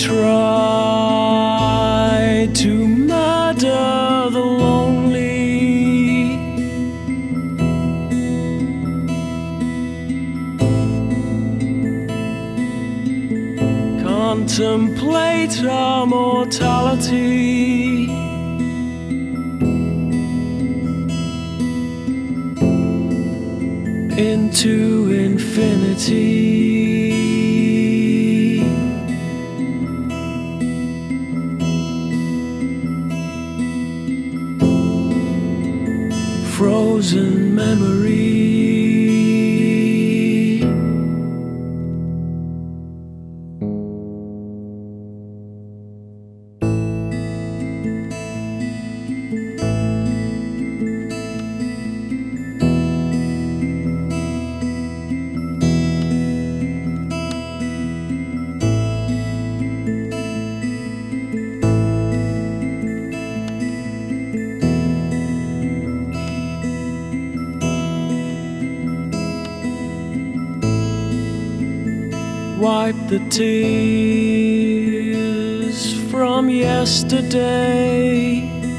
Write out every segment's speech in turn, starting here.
try to murder the lonely. Contemplate our mortality. Into infinity. Frozen memory. Wipe the tears from yesterday.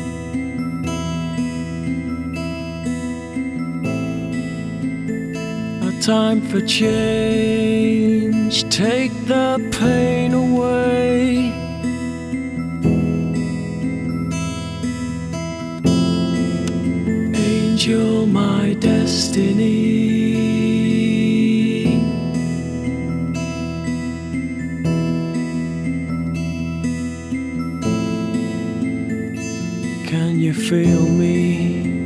A time for change, take the pain away. Angel, my destiny. Can you feel me?